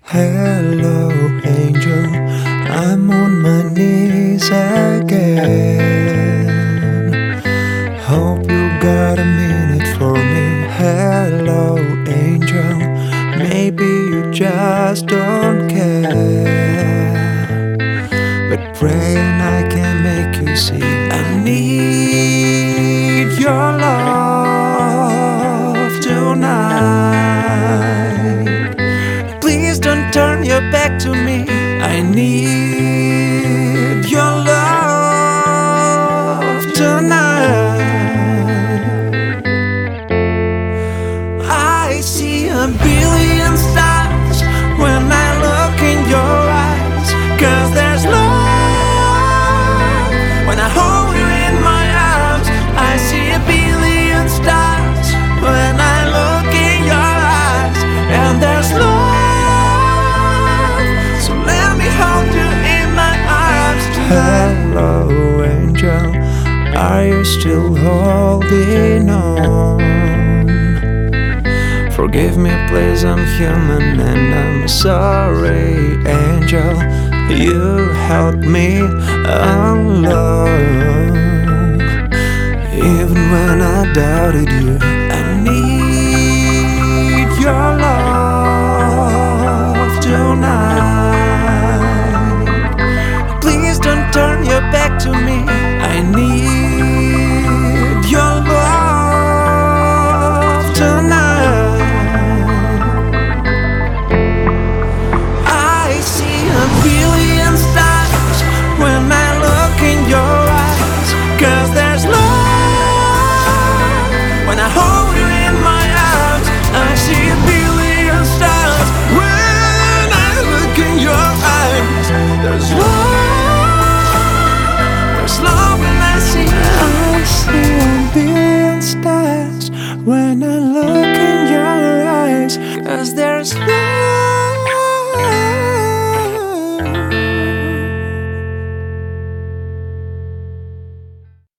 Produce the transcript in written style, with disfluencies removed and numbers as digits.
Hello, angel, I'm on my knees again. Hope you got a minute for me. Hello, angel, maybe you just don't care, but praying I can make you see. I need your love tonight. Please don't turn your back to me. I need your love tonight. I see a billion stars when I look in your eyes, 'cause there's love when I hold you in my arms. I see a billion stars when I look in your eyes, and there's love. Hello, angel, are you still holding on? Forgive me, please, I'm human and I'm sorry, angel. You helped me along, even when I doubted you. I need your love tonight. Please don't turn your back to me. I need your love tonight. I see a billion stars when I look in your eyes, 'cause there's love when I hold you in my arms. I see a billion stars when I look in your eyes. There's love. When I look in your eyes, 'cause there's